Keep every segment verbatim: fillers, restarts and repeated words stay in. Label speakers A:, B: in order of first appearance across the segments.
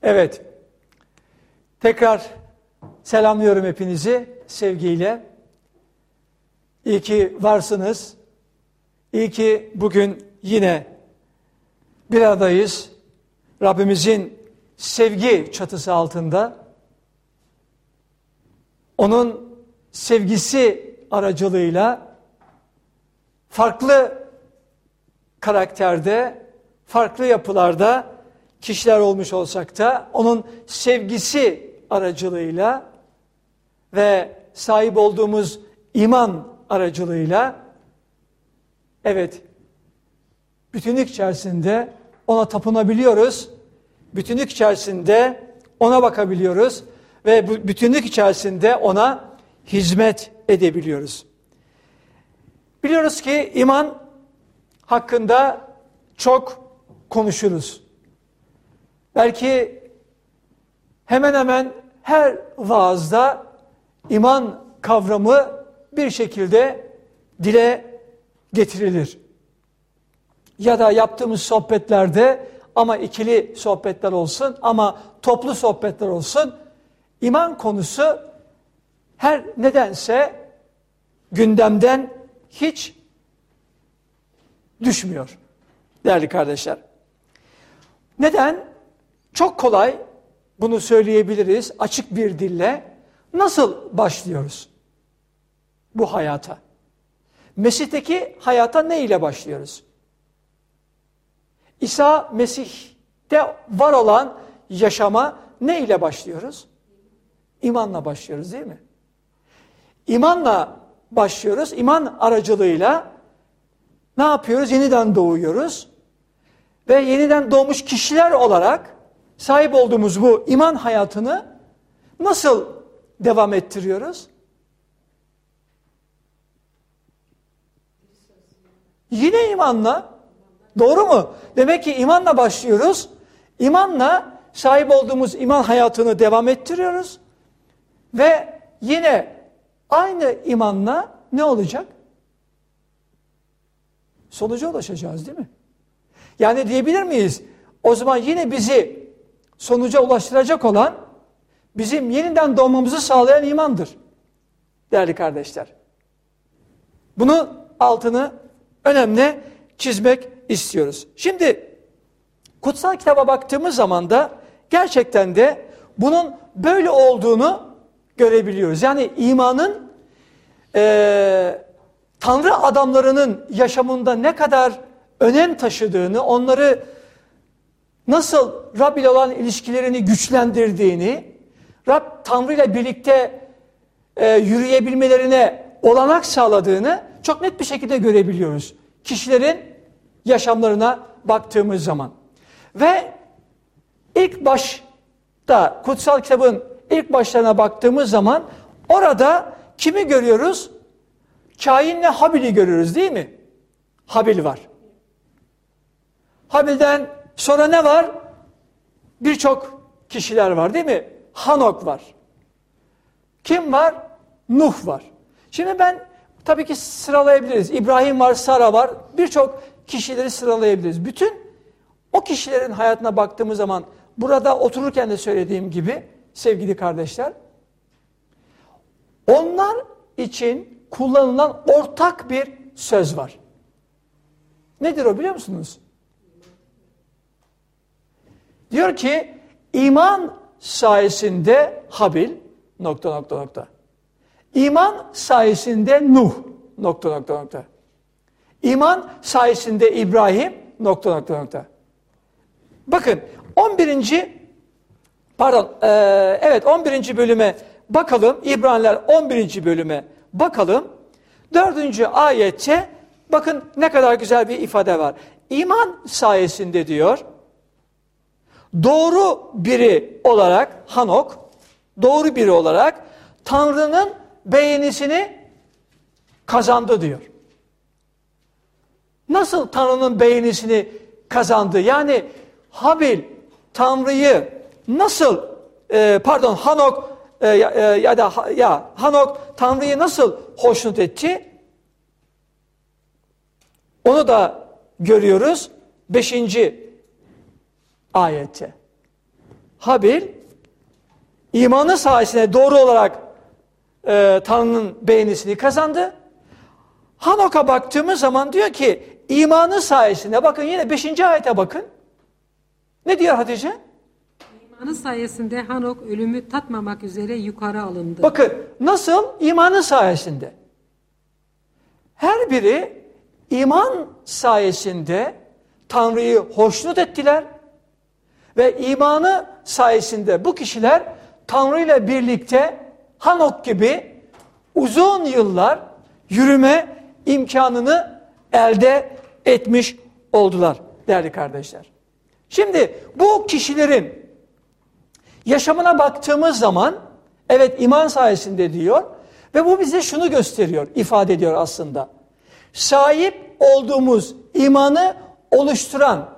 A: Evet, tekrar selamlıyorum hepinizi sevgiyle. İyi ki varsınız. İyi ki bugün yine bir aradayız. Rabbimizin sevgi çatısı altında. Onun sevgisi aracılığıyla farklı karakterde, farklı yapılarda kişiler olmuş olsak da onun sevgisi aracılığıyla ve sahip olduğumuz iman aracılığıyla evet bütünlük içerisinde ona tapınabiliyoruz. Bütünlük içerisinde ona bakabiliyoruz ve bu bütünlük içerisinde ona hizmet edebiliyoruz. Biliyoruz ki iman hakkında çok konuşuruz. Belki hemen hemen her vaazda iman kavramı bir şekilde dile getirilir. Ya da yaptığımız sohbetlerde ama ikili sohbetler olsun ama toplu sohbetler olsun iman konusu her nedense gündemden hiç düşmüyor değerli kardeşler. Neden? Çok kolay bunu söyleyebiliriz açık bir dille. Nasıl başlıyoruz bu hayata? Mesih'teki hayata ne ile başlıyoruz? İsa Mesih'te var olan yaşama ne ile başlıyoruz? İmanla başlıyoruz değil mi? İmanla başlıyoruz. İman aracılığıyla ne yapıyoruz? Yeniden doğuyoruz. Ve yeniden doğmuş kişiler olarak sahip olduğumuz bu iman hayatını nasıl devam ettiriyoruz? Yine imanla. Doğru mu? Demek ki imanla başlıyoruz. İmanla sahip olduğumuz iman hayatını devam ettiriyoruz. Ve yine aynı imanla ne olacak? Sonuca ulaşacağız değil mi? Yani diyebilir miyiz? O zaman yine bizi sonuca ulaştıracak olan bizim yeniden doğmamızı sağlayan imandır. Değerli kardeşler. Bunu altını önemli çizmek istiyoruz. Şimdi kutsal kitaba baktığımız zaman da gerçekten de bunun böyle olduğunu görebiliyoruz. Yani imanın e, Tanrı adamlarının yaşamında ne kadar önem taşıdığını, onları nasıl Rab ile olan ilişkilerini güçlendirdiğini, Rab Tanrı ile birlikte e, yürüyebilmelerine olanak sağladığını çok net bir şekilde görebiliyoruz. Kişilerin yaşamlarına baktığımız zaman. Ve ilk başta kutsal kitabın ilk başlarına baktığımız zaman orada kimi görüyoruz? Kain'le Habil'i görüyoruz değil mi? Habil var. Habil'den sonra ne var? Birçok kişiler var değil mi? Hanok var. Kim var? Nuh var. Şimdi ben tabii ki sıralayabiliriz. İbrahim var, Sara var. Birçok kişileri sıralayabiliriz. Bütün o kişilerin hayatına baktığımız zaman burada otururken de söylediğim gibi sevgili kardeşler, onlar için kullanılan ortak bir söz var. Nedir o biliyor musunuz? Diyor ki iman sayesinde Habil nokta nokta nokta. İman sayesinde Nuh nokta nokta nokta. İman sayesinde İbrahim nokta nokta nokta. Bakın on birinci pardon e, evet on birinci bölüme bakalım. İbraniler on birinci bölüme bakalım. dördüncü ayette bakın ne kadar güzel bir ifade var. İman sayesinde diyor doğru biri olarak Hanok doğru biri olarak Tanrı'nın beğenisini kazandı diyor. Nasıl Tanrı'nın beğenisini kazandı? Yani Habil Tanrı'yı nasıl e, pardon Hanok e, e, ya da ya Hanok Tanrı'yı nasıl hoşnut etti? Onu da görüyoruz beşinci ayette. Habil imanı sayesinde doğru olarak e, Tanrı'nın beğenisini kazandı. Hanok'a baktığımız zaman diyor ki imanı sayesinde, bakın yine beşinci ayete bakın. Ne diyor Hatice?
B: İmanı sayesinde Hanok ölümü tatmamak üzere yukarı alındı.
A: Bakın nasıl? İmanı sayesinde. Her biri iman sayesinde Tanrı'yı hoşnut ettiler ve imanı sayesinde bu kişiler Tanrı ile birlikte Hanok gibi uzun yıllar yürüme imkanını elde etmiş oldular değerli kardeşler. Şimdi bu kişilerin yaşamına baktığımız zaman evet iman sayesinde diyor ve bu bize şunu gösteriyor, ifade ediyor aslında. Sahip olduğumuz imanı oluşturan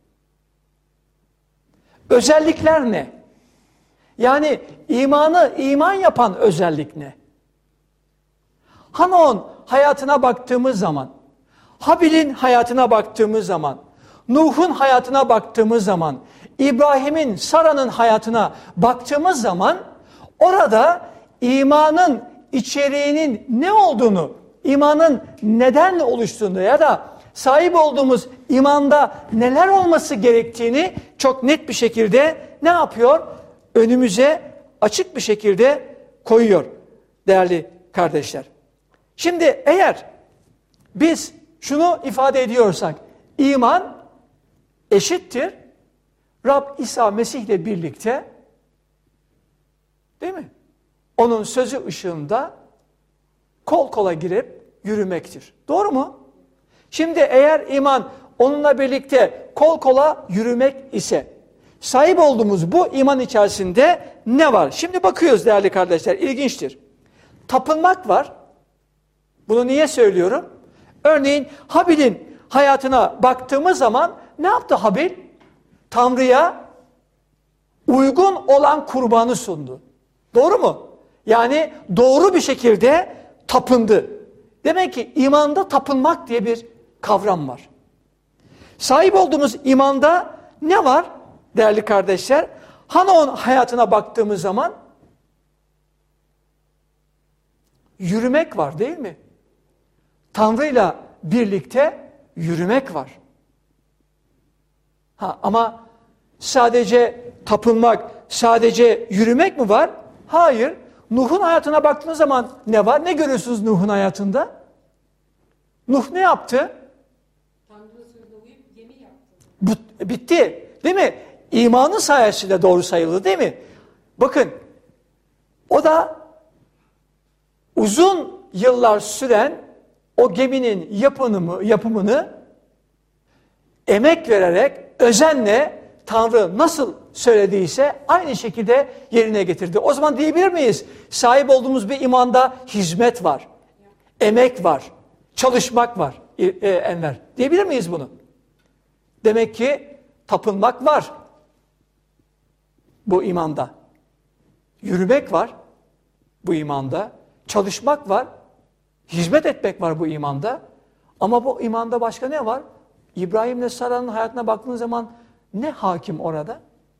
A: özellikler ne? Yani imanı iman yapan özellik ne? Hanok'un hayatına baktığımız zaman, Habil'in hayatına baktığımız zaman, Nuh'un hayatına baktığımız zaman, İbrahim'in, Sara'nın hayatına baktığımız zaman orada imanın içeriğinin ne olduğunu, imanın neden oluştuğunu ya da sahip olduğumuz imanda neler olması gerektiğini çok net bir şekilde ne yapıyor? Önümüze açık bir şekilde koyuyor değerli kardeşler. Şimdi eğer biz şunu ifade ediyorsak, iman eşittir Rab İsa Mesih ile birlikte, değil mi? Onun sözü ışığında kol kola girip yürümektir. Doğru mu? Şimdi eğer iman onunla birlikte kol kola yürümek ise sahip olduğumuz bu iman içerisinde ne var? Şimdi bakıyoruz değerli kardeşler, ilginçtir. Tapınmak var. Bunu niye söylüyorum? Örneğin Habil'in hayatına baktığımız zaman ne yaptı Habil? Tanrı'ya uygun olan kurbanı sundu. Doğru mu? Yani doğru bir şekilde tapındı. Demek ki imanda tapınmak diye bir kavram var. Sahip olduğumuz imanda ne var değerli kardeşler? Hanok'un hayatına baktığımız zaman yürümek var, değil mi? Tanrı'yla birlikte yürümek var. Ha, ama sadece tapınmak, sadece yürümek mi var? Hayır. Nuh'un hayatına baktığınız zaman ne var? Ne görüyorsunuz Nuh'un hayatında? Nuh ne yaptı?
B: Tanrı'nın sözüne uyup gemi yaptı.
A: Bu, bitti. Değil mi? İmanı sayesinde doğru sayıldı, değil mi? Bakın, o da uzun yıllar süren o geminin yapımını, yapımını emek vererek, özenle Tanrı nasıl söylediyse aynı şekilde yerine getirdi. O zaman diyebilir miyiz? Sahip olduğumuz bir imanda hizmet var, emek var, çalışmak var e, e, Enver. Diyebilir miyiz bunu? Demek ki tapınmak var bu imanda. Yürümek var bu imanda. Çalışmak var. Hizmet etmek var bu imanda. Ama bu imanda başka ne var? İbrahim'le Sara'nın hayatına baktığınız zaman ne hakim orada?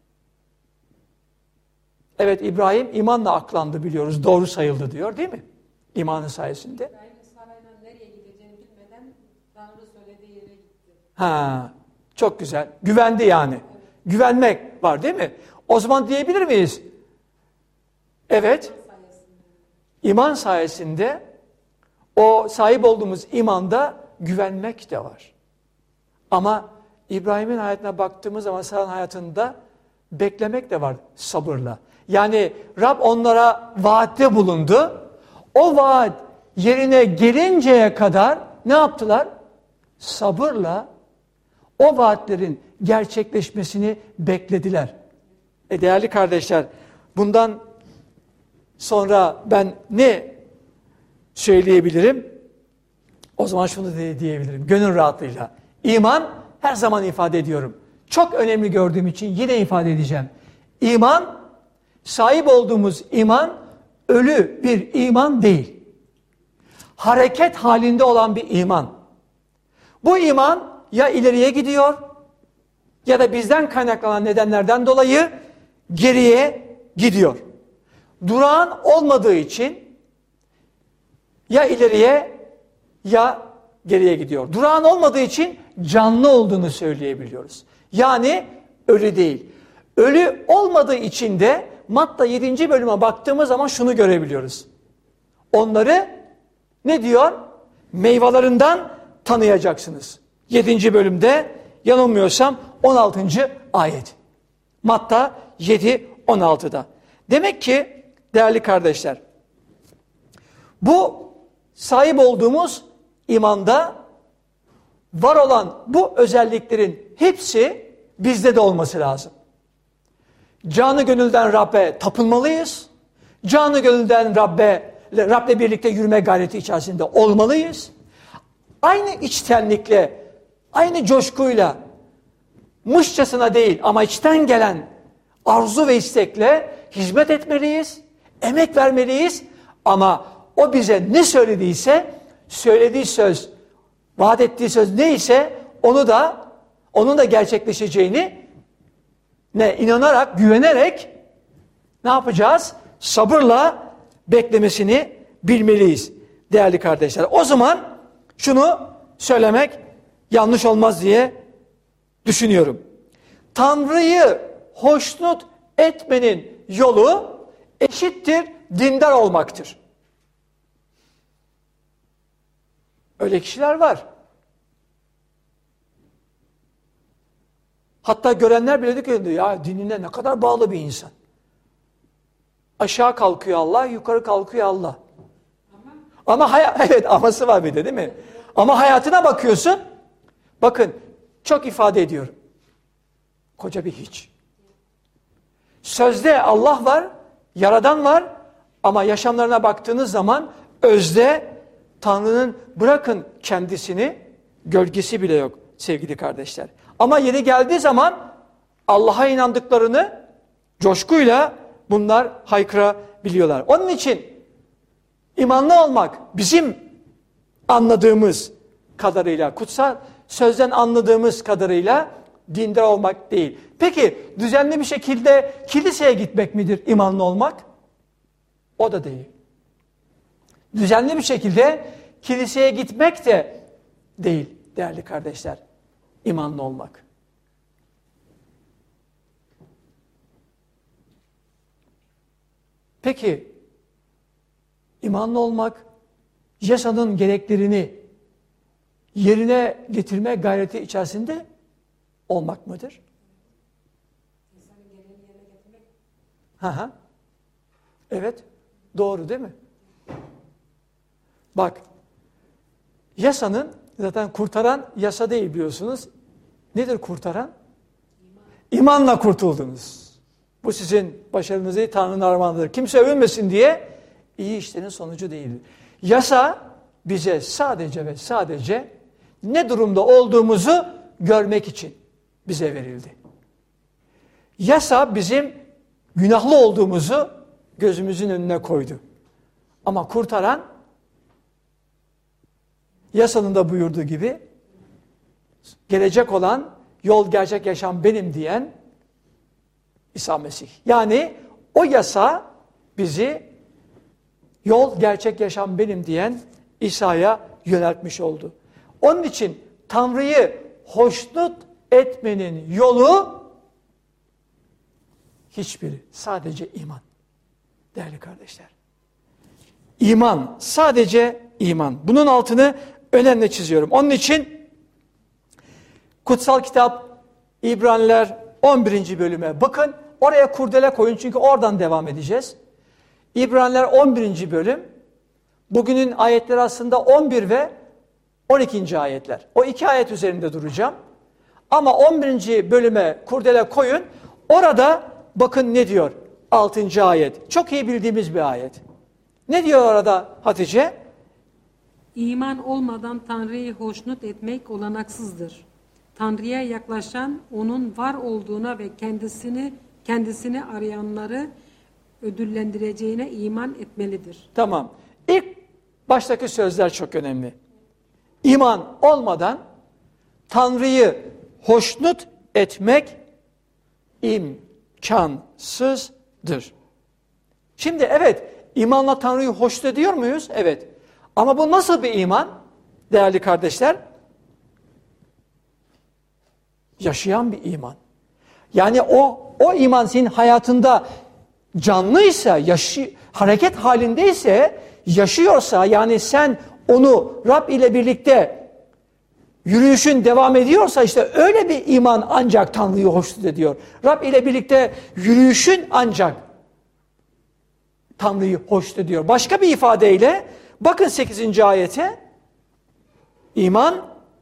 A: Evet, İbrahim imanla aklandı biliyoruz. Doğru sayıldı diyor, değil mi? İmanı sayesinde.
B: İbrahim'le Sara'yla nereye gideceğini bilmeden Tanrı söylediği yere gitti.
A: Ha, çok güzel. Güvendi yani. Evet. Güvenmek var, değil mi? O zaman diyebilir miyiz? Evet. İman sayesinde o sahip olduğumuz imanda güvenmek de var. Ama İbrahim'in hayatına baktığımız zaman Sara'nın hayatında beklemek de var sabırla. Yani Rab onlara vaatte bulundu. O vaat yerine gelinceye kadar ne yaptılar? Sabırla o vaatlerin gerçekleşmesini beklediler. E değerli kardeşler, bundan sonra ben ne söyleyebilirim? O zaman şunu de diyebilirim gönül rahatlığıyla. İman her zaman ifade ediyorum. Çok önemli gördüğüm için yine ifade edeceğim. İman, sahip olduğumuz iman ölü bir iman değil. Hareket halinde olan bir iman. Bu iman ya ileriye gidiyor ya da bizden kaynaklanan nedenlerden dolayı geriye gidiyor. Durağan olmadığı için ya ileriye ya geriye gidiyor. Durağan olmadığı için canlı olduğunu söyleyebiliyoruz. Yani ölü değil. Ölü olmadığı için de Matta yedinci bölüme baktığımız zaman şunu görebiliyoruz. Onları ne diyor? Meyvelerinden tanıyacaksınız. yedinci bölümde yanılmıyorsam on altıncı ayet. Matta yedi on altıda. Demek ki değerli kardeşler, bu sahip olduğumuz imanda var olan bu özelliklerin hepsi bizde de olması lazım. Canı gönülden Rab'be tapınmalıyız. Canı gönülden Rab'be, Rab'le birlikte yürüme gayreti içerisinde olmalıyız. Aynı içtenlikle, aynı coşkuyla, mışçasına değil ama içten gelen arzu ve istekle hizmet etmeliyiz, emek vermeliyiz. Ama o bize ne söylediyse, söylediği söz, vaat ettiği söz neyse onu da, onun da gerçekleşeceğini ne inanarak, güvenerek ne yapacağız? Sabırla beklemesini bilmeliyiz değerli kardeşler. O zaman şunu söylemek yanlış olmaz diye düşünüyorum. Tanrı'yı hoşnut etmenin yolu eşittir dindar olmaktır. Öyle kişiler var. Hatta görenler bile diyor ki ya dinine ne kadar bağlı bir insan. Aşağı kalkıyor Allah, yukarı kalkıyor Allah. Ama, ama evet aması var bir de değil mi? Ama hayatına bakıyorsun. Bakın çok ifade ediyorum. Koca bir hiç. Sözde Allah var, Yaradan var ama yaşamlarına baktığınız zaman özde Tanrı'nın bırakın kendisini gölgesi bile yok sevgili kardeşler. Ama yeri geldiği zaman Allah'a inandıklarını coşkuyla bunlar haykırabiliyorlar. Onun için imanlı olmak bizim anladığımız kadarıyla, kutsal sözden anladığımız kadarıyla dindar olmak değil. Peki düzenli bir şekilde kiliseye gitmek midir imanlı olmak? O da değil. Düzenli bir şekilde kiliseye gitmek de değil değerli kardeşler. İmanlı olmak. Peki imanlı olmak yasanın gereklerini yerine getirme gayreti içerisinde olmak mıdır?
B: İnsanın gereğini yerine getirmek.
A: Hı hı. Evet. Doğru değil mi? Bak. Yasanın zaten kurtaran yasa değil biliyorsunuz. Nedir kurtaran? İman. İmanla kurtuldunuz. Bu sizin başarınız değil, Tanrı'nın armağanıdır. Kimse övünmesin diye iyi işlerin sonucu değildir. Yasa bize sadece ve sadece ne durumda olduğumuzu görmek için bize verildi. Yasa bizim günahlı olduğumuzu gözümüzün önüne koydu. Ama kurtaran yasanın da buyurduğu gibi gelecek olan yol, gerçek, yaşam benim diyen İsa Mesih. Yani o yasa bizi yol, gerçek, yaşam benim diyen İsa'ya yöneltmiş oldu. Onun için Tanrı'yı hoşnut etmenin yolu hiçbiri. Sadece iman. Değerli kardeşler. İman. Sadece iman. Bunun altını önemli çiziyorum. Onun için kutsal kitap İbraniler on birinci bölüme bakın. Oraya kurdele koyun çünkü oradan devam edeceğiz. İbraniler on birinci bölüm. Bugünün ayetleri aslında on bir ve on ikinci ayetler. O iki ayet üzerinde duracağım. Ama on birinci bölüme kurdele koyun. Orada bakın ne diyor? altıncı ayet. Çok iyi bildiğimiz bir ayet. Ne diyor orada Hatice?
B: İman olmadan Tanrı'yı hoşnut etmek olanaksızdır. Tanrı'ya yaklaşan onun var olduğuna ve kendisini kendisini arayanları ödüllendireceğine iman etmelidir.
A: Tamam. İlk baştaki sözler çok önemli. İman olmadan Tanrı'yı hoşnut etmek imkansızdır. Şimdi evet, imanla Tanrı'yı hoşnut ediyor muyuz? Evet. Ama bu nasıl bir iman? Değerli kardeşler, yaşayan bir iman. Yani o o iman senin hayatında canlıysa, yaşı, hareket halindeyse, yaşıyorsa, yani sen onu Rab ile birlikte yürüyüşün devam ediyorsa, işte öyle bir iman ancak Tanrı'yı hoşnut ediyor. Rab ile birlikte yürüyüşün ancak Tanrı'yı hoşnut ediyor. Başka bir ifadeyle bakın sekizinci ayete. İman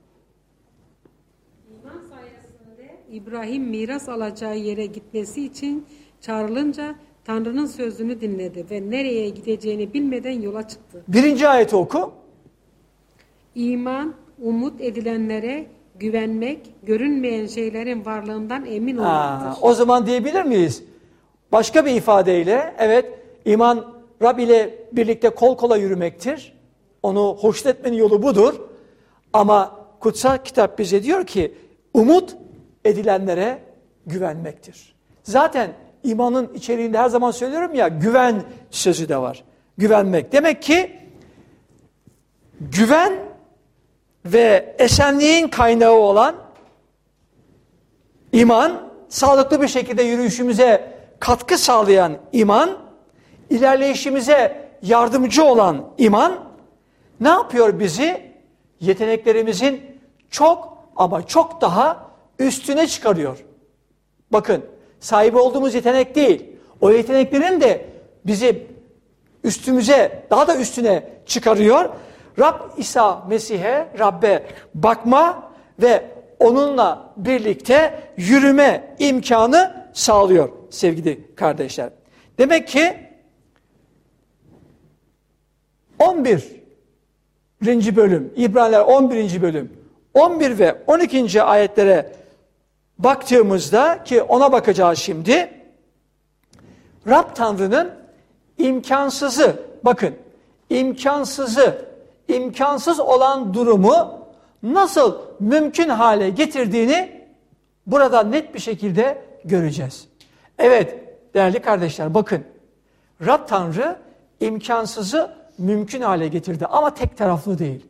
B: İman sayesinde İbrahim miras alacağı yere gitmesi için çağrılınca Tanrı'nın sözünü dinledi ve nereye gideceğini bilmeden yola çıktı.
A: Birinci ayeti oku.
B: İman, umut edilenlere güvenmek, görünmeyen şeylerin varlığından emin
A: Ha,
B: olmaktır.
A: o zaman diyebilir miyiz? Başka bir ifadeyle, evet, iman Rab ile birlikte kol kola yürümektir. Onu hoşnut etmenin yolu budur. Ama kutsal kitap bize diyor ki, umut edilenlere güvenmektir. Zaten imanın içeriğinde her zaman söylüyorum ya, güven sözü de var. Güvenmek. Demek ki güven ve esenliğin kaynağı olan iman, sağlıklı bir şekilde yürüyüşümüze katkı sağlayan iman, ilerleyişimize yardımcı olan iman, ne yapıyor bizi? Yeteneklerimizin çok ama çok daha üstüne çıkarıyor. Bakın, sahibi olduğumuz yetenek değil, o yeteneklerin de bizi üstümüze, daha da üstüne çıkarıyor. Rab İsa Mesih'e, Rabbe bakma ve onunla birlikte yürüme imkanı sağlıyor sevgili kardeşler. Demek ki on birinci bölüm, İbraniler on birinci bölüm, on bir ve on ikinci ayetlere baktığımızda, ki ona bakacağız şimdi, Rab Tanrı'nın imkansızı, bakın, imkansızı, imkansız olan durumu nasıl mümkün hale getirdiğini burada net bir şekilde göreceğiz. Evet değerli kardeşler, bakın, Rab Tanrı imkansızı mümkün hale getirdi ama tek taraflı değil.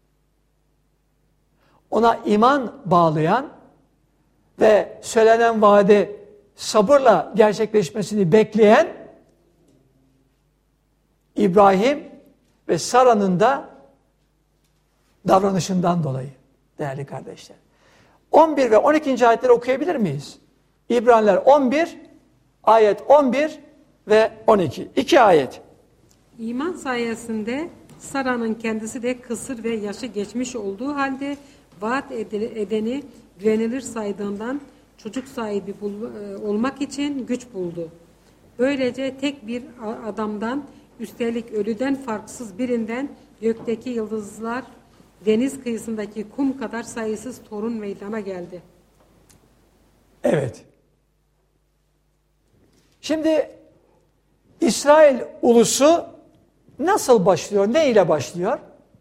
A: Ona iman bağlayan ve söylenen vaade sabırla gerçekleşmesini bekleyen İbrahim ve Sara'nın da davranışından dolayı değerli kardeşler. on bir ve on ikinci ayetleri okuyabilir miyiz? İbraniler on bir, ayet on bir ve on iki. İki ayet.
B: İman sayesinde Sara'nın kendisi de kısır ve yaşı geçmiş olduğu halde vaat edeni güvenilir saydığından çocuk sahibi bul, olmak için güç buldu. Böylece tek bir adamdan, üstelik ölüden farksız birinden, gökteki yıldızlar, deniz kıyısındaki kum kadar sayısız torun meydana geldi.
A: Evet. Şimdi İsrail ulusu nasıl başlıyor? Ne ile başlıyor?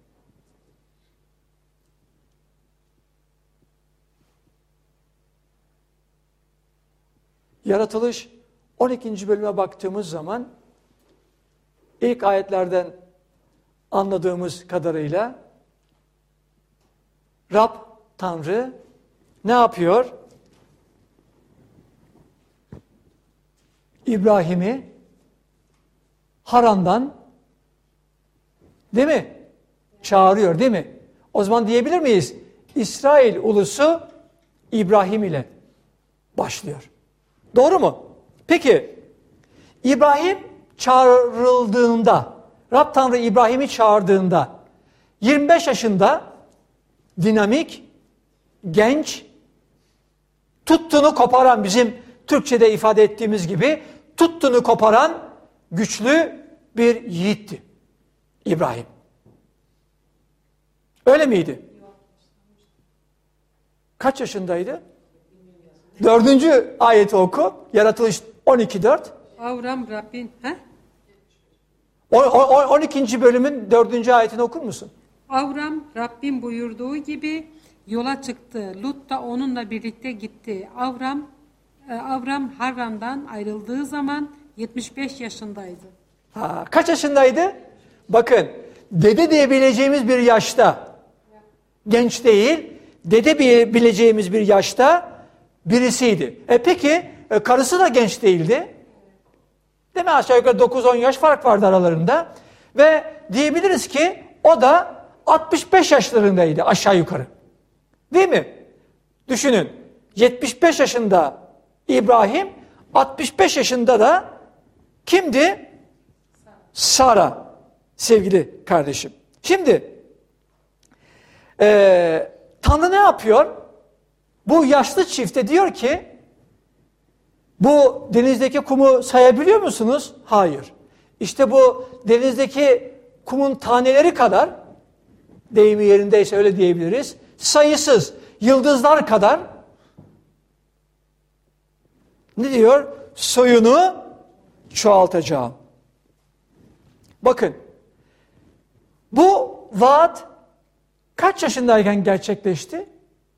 A: Yaratılış on ikinci bölüme baktığımız zaman ilk ayetlerden anladığımız kadarıyla Rab Tanrı ne yapıyor? İbrahim'i Haran'dan, değil mi? Çağırıyor, değil mi? O zaman diyebilir miyiz? İsrail ulusu İbrahim ile başlıyor. Doğru mu? Peki, İbrahim çağrıldığında, Rab Tanrı İbrahim'i çağırdığında, yirmi beş yaşında, dinamik, genç, tuttuğunu koparan, bizim Türkçe'de ifade ettiğimiz gibi, tuttuğunu koparan güçlü bir yiğitti İbrahim. Öyle miydi? Kaç yaşındaydı? Dördüncü ayeti oku. Yaratılış on iki dört.
B: Avram Rabbin, he?
A: on ikinci bölümün dördüncü ayetini okur musun?
B: Avram Rabbin buyurduğu gibi yola çıktı. Lut da onunla birlikte gitti. Avram Ee, Avram Harran'dan ayrıldığı zaman yetmiş beş yaşındaydı.
A: Ha, kaç yaşındaydı? Bakın, dede diyebileceğimiz bir yaşta, genç değil, dede diyebileceğimiz bir yaşta birisiydi. E peki, e, karısı da genç değildi. Değil mi? Aşağı yukarı dokuz on yaş fark vardı aralarında. Ve diyebiliriz ki o da altmış beş yaşlarındaydı aşağı yukarı. Değil mi? Düşünün, yetmiş beş yaşında İbrahim, altmış beş yaşında da kimdi? Sara, sevgili kardeşim. Şimdi, e, Tanrı ne yapıyor? Bu yaşlı çifte diyor ki, bu denizdeki kumu sayabiliyor musunuz? Hayır. İşte bu denizdeki kumun taneleri kadar, deyimi yerindeyse öyle diyebiliriz, sayısız yıldızlar kadar, ne diyor? Soyunu çoğaltacağım. Bakın, bu vaat kaç yaşındayken gerçekleşti?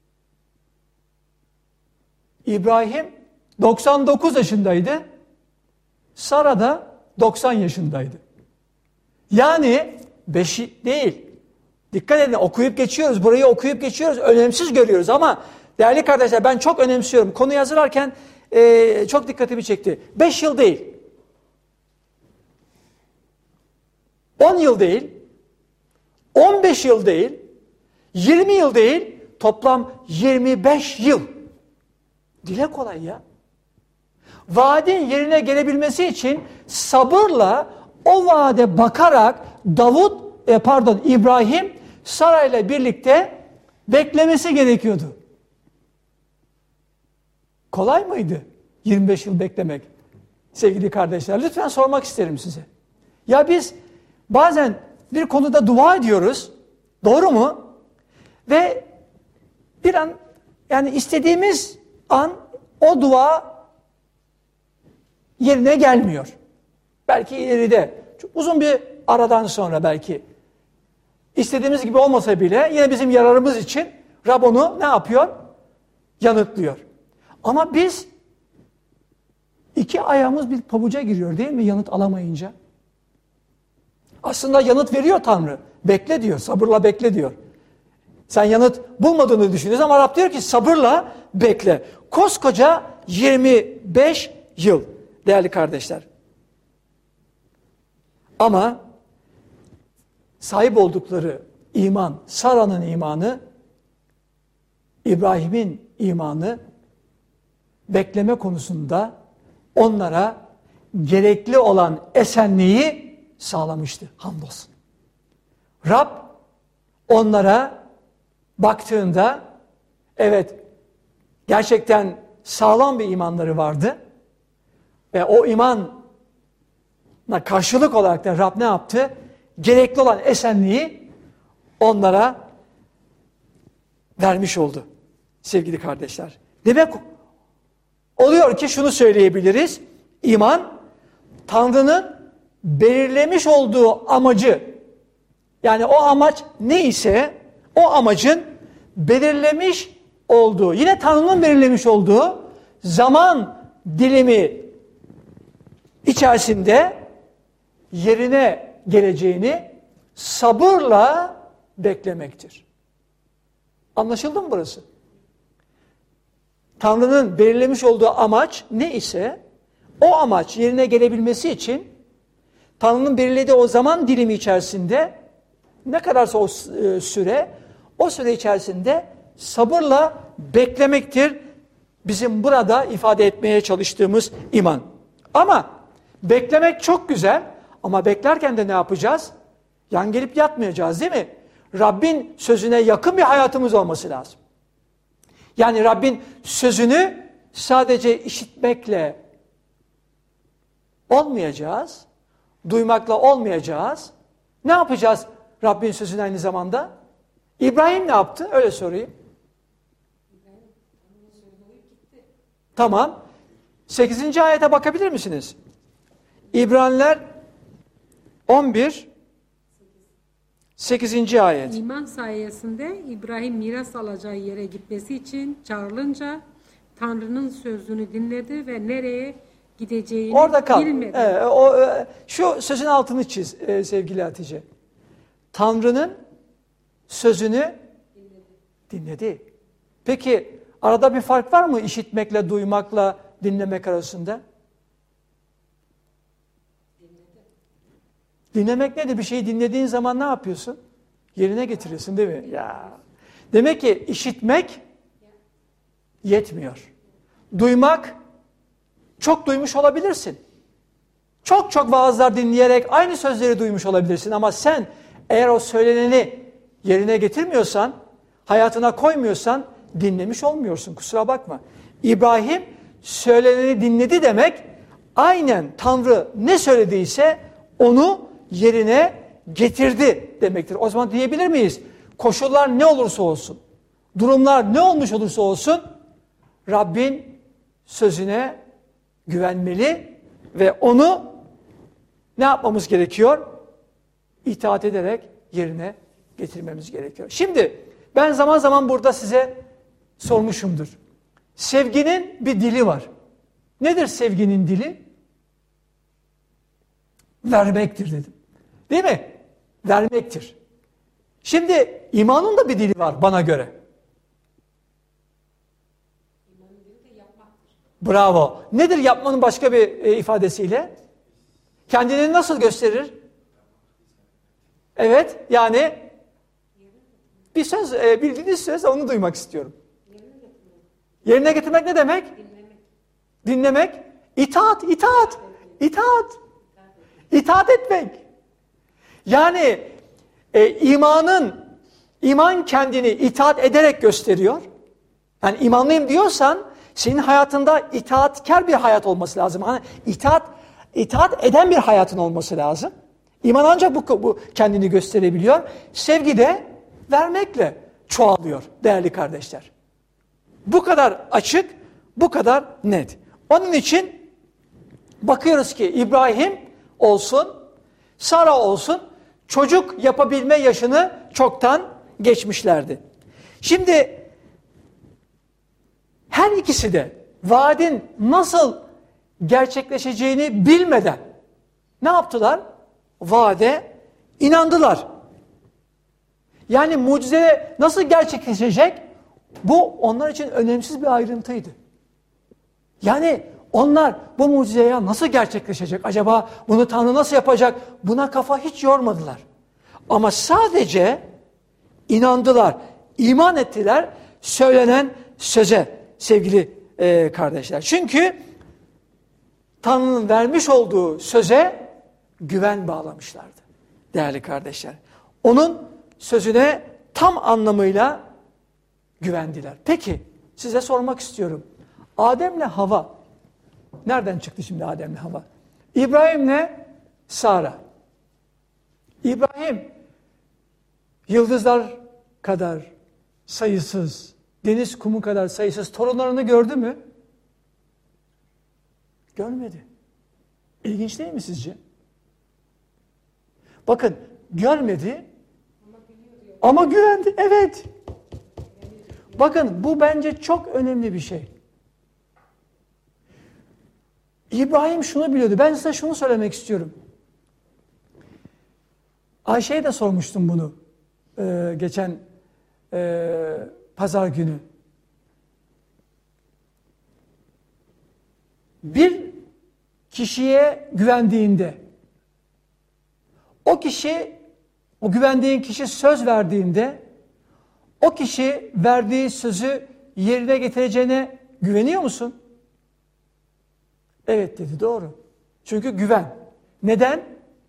A: İbrahim doksan dokuz yaşındaydı. Sara da doksan yaşındaydı. Yani beşi değil. Dikkat edin, okuyup geçiyoruz. Burayı okuyup geçiyoruz. Önemsiz görüyoruz ama değerli kardeşler, ben çok önemsiyorum. Konuyu hazırlarken e, çok dikkatimi çekti. beş yıl değil. on yıl değil. on beş yıl değil. yirmi yıl değil. Toplam yirmi beş yıl. Dile kolay ya. Vaadin yerine gelebilmesi için sabırla o vaade bakarak Davut, e, pardon İbrahim Sara ile birlikte beklemesi gerekiyordu. Kolay mıydı yirmi beş yıl beklemek? Sevgili kardeşler, lütfen sormak isterim size. Ya biz bazen bir konuda dua ediyoruz, doğru mu? Ve bir an, yani istediğimiz an o dua yerine gelmiyor. Belki ileride, çok uzun bir aradan sonra belki istediğimiz gibi olmasa bile yine bizim yararımız için Rab onu ne yapıyor? Yanıtlıyor. Ama biz iki ayağımız bir pabuca giriyor değil mi yanıt alamayınca? Aslında yanıt veriyor Tanrı. Bekle diyor, sabırla bekle diyor. Sen yanıt bulmadığını düşünüyorsun ama Rab diyor ki sabırla bekle. Koskoca yirmi beş yıl değerli kardeşler. Ama sahip oldukları iman, Sara'nın imanı, İbrahim'in imanı, bekleme konusunda onlara gerekli olan esenliği sağlamıştı. Hamdolsun. Rab onlara baktığında evet gerçekten sağlam bir imanları vardı. Ve o imana karşılık olarak da Rab ne yaptı? Gerekli olan esenliği onlara vermiş oldu sevgili kardeşler. Demek oluyor ki şunu söyleyebiliriz. İman, Tanrı'nın belirlemiş olduğu amacı, yani o amaç neyse o amacın belirlemiş olduğu, yine Tanrı'nın belirlemiş olduğu zaman dilimi içerisinde yerine geleceğini sabırla beklemektir. Anlaşıldı mı burası? Tanrı'nın belirlemiş olduğu amaç ne ise o amaç yerine gelebilmesi için Tanrı'nın belirlediği o zaman dilimi içerisinde ne kadarsa o süre, o süre içerisinde sabırla beklemektir bizim burada ifade etmeye çalıştığımız iman. Ama beklemek çok güzel ama beklerken de ne yapacağız? Yan gelip yatmayacağız değil mi? Rabbin sözüne yakın bir hayatımız olması lazım. Yani Rabbin sözünü sadece işitmekle olmayacağız, duymakla olmayacağız. Ne yapacağız Rabbin sözünü aynı zamanda? İbrahim ne yaptı? Öyle sorayım. Tamam. sekizinci ayete bakabilir misiniz? İbraniler on bir sekizinci ayet.
B: İman sayesinde İbrahim miras alacağı yere gitmesi için çağrılınca Tanrı'nın sözünü dinledi ve nereye gideceğini
A: Orada kal.
B: bilmedi.
A: Evet, o, e, şu sözün altını çiz e, sevgili Hatice. Tanrı'nın sözünü dinledi. Peki arada bir fark var mı işitmekle, duymakla, dinlemek arasında? Dinlemek nedir? Bir şeyi dinlediğin zaman ne yapıyorsun? Yerine getiriyorsun değil mi? Ya. Demek ki işitmek yetmiyor. Duymak, çok duymuş olabilirsin. Çok çok vaazlar dinleyerek aynı sözleri duymuş olabilirsin ama sen eğer o söyleneni yerine getirmiyorsan, hayatına koymuyorsan dinlemiş olmuyorsun. Kusura bakma. İbrahim söyleneni dinledi demek, aynen Tanrı ne söylediyse onu yerine getirdi demektir. O zaman diyebilir miyiz? Koşullar ne olursa olsun, durumlar ne olmuş olursa olsun, Rabbin sözüne güvenmeli ve onu ne yapmamız gerekiyor? İtaat ederek yerine getirmemiz gerekiyor. Şimdi ben zaman zaman burada size sormuşumdur. Sevginin bir dili var. Nedir sevginin dili? Vermektir dedim. Değil mi? Vermektir. Şimdi imanın da bir dili var bana göre. Bravo. Nedir yapmanın başka bir e, ifadesiyle? Kendini nasıl gösterir? Evet, yani bir söz, e, bildiğiniz söz, onu duymak istiyorum. Yerine getirmek ne demek? Dinlemek. Dinlemek. İtaat, itaat, itaat. İtaat etmek. Yani e, imanın, iman kendini itaat ederek gösteriyor. Yani imanlıyım diyorsan, senin hayatında itaatkar bir hayat olması lazım. Hani itaat, itaat eden bir hayatın olması lazım. İman ancak bu, bu kendini gösterebiliyor. Sevgi de vermekle çoğalıyor değerli kardeşler. Bu kadar açık, bu kadar net. Onun için bakıyoruz ki İbrahim olsun, Sara olsun, çocuk yapabilme yaşını çoktan geçmişlerdi. Şimdi her ikisi de vaadin nasıl gerçekleşeceğini bilmeden ne yaptılar? Vaade inandılar. Yani mucize nasıl gerçekleşecek? Bu onlar için önemsiz bir ayrıntıydı. Yani onlar bu mucizeye nasıl gerçekleşecek? Acaba bunu Tanrı nasıl yapacak? Buna kafa hiç yormadılar. Ama sadece inandılar, iman ettiler söylenen söze sevgili e, kardeşler. Çünkü Tanrı'nın vermiş olduğu söze güven bağlamışlardı değerli kardeşler. Onun sözüne tam anlamıyla güvendiler. Peki size sormak istiyorum. Adem'le Hava, nereden çıktı şimdi Adem'le Hava? İbrahim'le Sara. İbrahim yıldızlar kadar sayısız, deniz kumu kadar sayısız torunlarını gördü mü? Görmedi. İlginç değil mi sizce? Bakın görmedi ama güvendi. Evet. Bakın bu bence çok önemli bir şey. İbrahim şunu biliyordu. Ben size şunu söylemek istiyorum. Ayşe'ye de sormuştum bunu ee, geçen e, pazar günü. Bir kişiye güvendiğinde, o kişi, o güvendiğin kişi söz verdiğinde, o kişi verdiği sözü yerine getireceğine güveniyor musun? Evet dedi, doğru. Çünkü güven. Neden?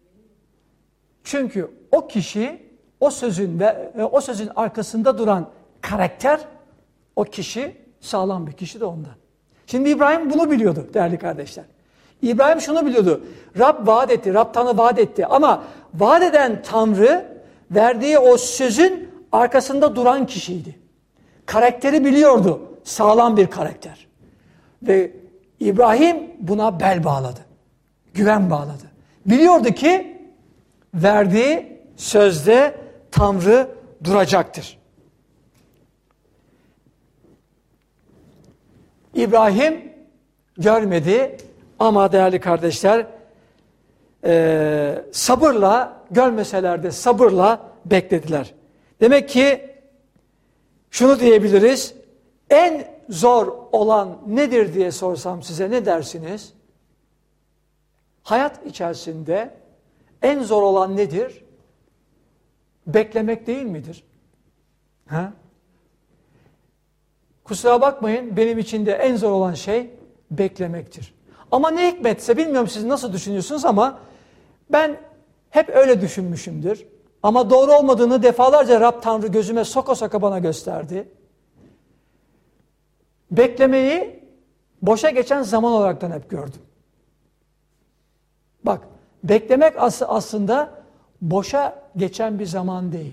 A: Çünkü o kişi, o sözün ve o sözün arkasında duran karakter, o kişi sağlam bir kişi de ondan. Şimdi İbrahim bunu biliyordu değerli kardeşler. İbrahim şunu biliyordu. Rab vaat etti, Rab Tanrı vaat etti. Ama vaat eden Tanrı verdiği o sözün arkasında duran kişiydi. Karakteri biliyordu. Sağlam bir karakter. Ve İbrahim buna bel bağladı. Güven bağladı. Biliyordu ki verdiği sözde Tanrı duracaktır. İbrahim görmedi ama değerli kardeşler e, sabırla, görmeseler de sabırla beklediler. Demek ki şunu diyebiliriz, en zor olan nedir diye sorsam size ne dersiniz? Hayat içerisinde en zor olan nedir? Beklemek değil midir? Ha? Kusura bakmayın, benim için de en zor olan şey beklemektir. Ama ne hikmetse, bilmiyorum siz nasıl düşünüyorsunuz ama ben hep öyle düşünmüşümdür. Ama doğru olmadığını defalarca Rab Tanrı gözüme soka soka bana gösterdi. Beklemeyi boşa geçen zaman olaraktan hep gördüm. Bak, beklemek as- aslında boşa geçen bir zaman değil.